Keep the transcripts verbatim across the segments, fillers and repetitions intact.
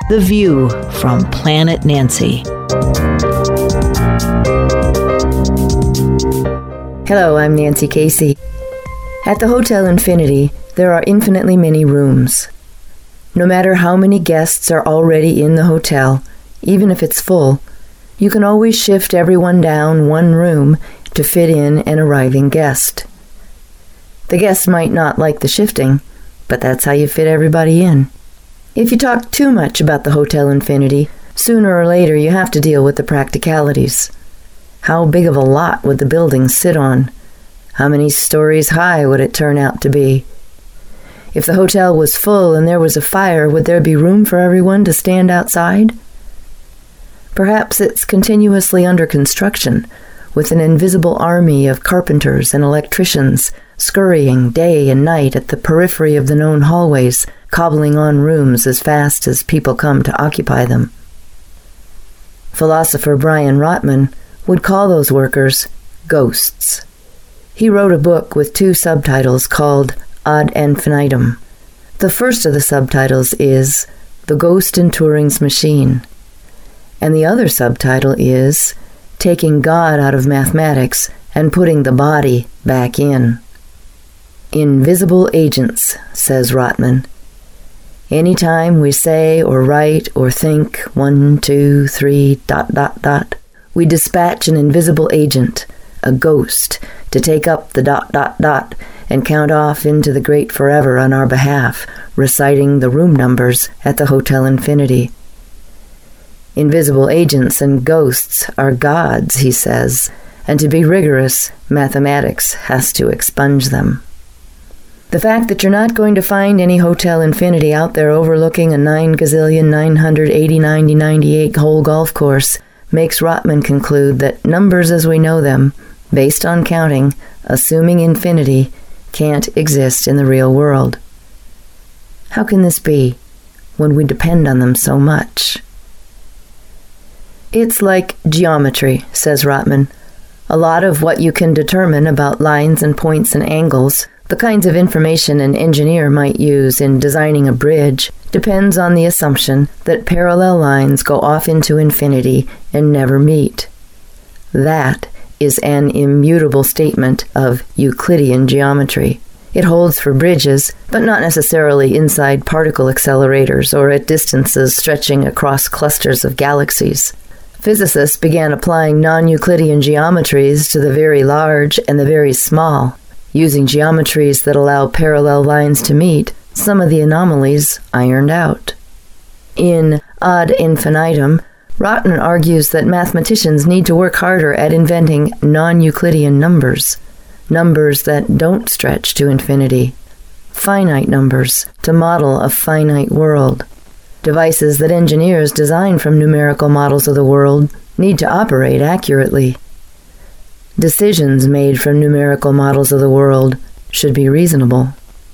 The View from Planet Nancy. Hello, I'm Nancy Casey. At the Hotel Infinity, there are infinitely many rooms. No matter how many guests are already in the hotel, even if it's full, you can always shift everyone down one room to fit in an arriving guest. The guests might not like the shifting, but that's how you fit everybody in. If you talk too much about the Hotel Infinity, sooner or later you have to deal with the practicalities. How big of a lot would the building sit on? How many stories high would it turn out to be? If the hotel was full and there was a fire, would there be room for everyone to stand outside? Perhaps it's continuously under construction, with an invisible army of carpenters and electricians scurrying day and night at the periphery of the known hallways, cobbling on rooms as fast as people come to occupy them. Philosopher Brian Rotman would call those workers ghosts. He wrote a book with two subtitles called Ad Infinitum. The first of the subtitles is The Ghost in Turing's Machine, and the other subtitle is Taking God Out of Mathematics and Putting the Body Back In. Invisible agents, says Rotman. Anytime we say or write or think one, two, three, dot, dot, dot, we dispatch an invisible agent, a ghost, to take up the dot, dot, dot and count off into the great forever on our behalf, reciting the room numbers at the Hotel Infinity. Invisible agents and ghosts are gods, he says, and to be rigorous, mathematics has to expunge them. The fact that you're not going to find any Hotel Infinity out there overlooking a nine gazillion nine hundred eighty ninety ninety-eight hole golf course makes Rotman conclude that numbers as we know them, based on counting, assuming infinity, can't exist in the real world. How can this be, when we depend on them so much? It's like geometry, says Rotman. A lot of what you can determine about lines and points and angles, the kinds of information an engineer might use in designing a bridge, depends on the assumption that parallel lines go off into infinity and never meet. That is an immutable statement of Euclidean geometry. It holds for bridges, but not necessarily inside particle accelerators or at distances stretching across clusters of galaxies. Physicists began applying non-Euclidean geometries to the very large and the very small. Using geometries that allow parallel lines to meet, some of the anomalies ironed out. In Ad Infinitum, Rotman argues that mathematicians need to work harder at inventing non-Euclidean numbers, numbers that don't stretch to infinity, finite numbers to model a finite world. Devices that engineers design from numerical models of the world need to operate accurately. Decisions made from numerical models of the world should be reasonable.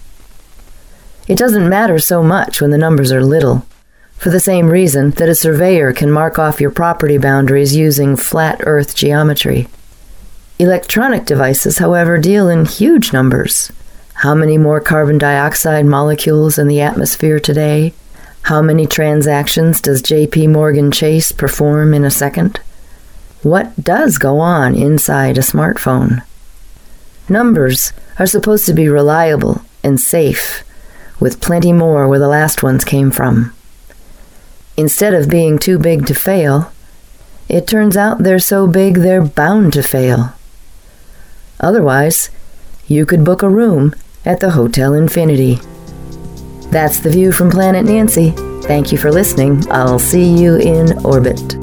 It doesn't matter so much when the numbers are little, for the same reason that a surveyor can mark off your property boundaries using flat earth geometry. Electronic devices, however, deal in huge numbers. How many more carbon dioxide molecules in the atmosphere today? How many transactions does J P Morgan Chase perform in a second? What does go on inside a smartphone? Numbers are supposed to be reliable and safe, with plenty more where the last ones came from. Instead of being too big to fail, it turns out they're so big they're bound to fail. Otherwise, you could book a room at the Hotel Infinity. That's The View from Planet Nancy. Thank you for listening. I'll see you in orbit.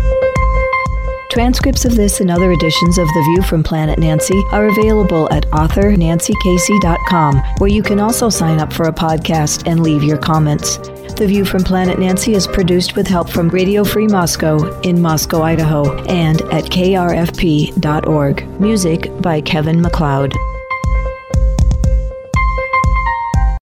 Transcripts of this and other editions of The View from Planet Nancy are available at author nancy casey dot com, where you can also sign up for a podcast and leave your comments. The View from Planet Nancy is produced with help from Radio Free Moscow in Moscow, Idaho, and at k r f p dot org. Music by Kevin MacLeod.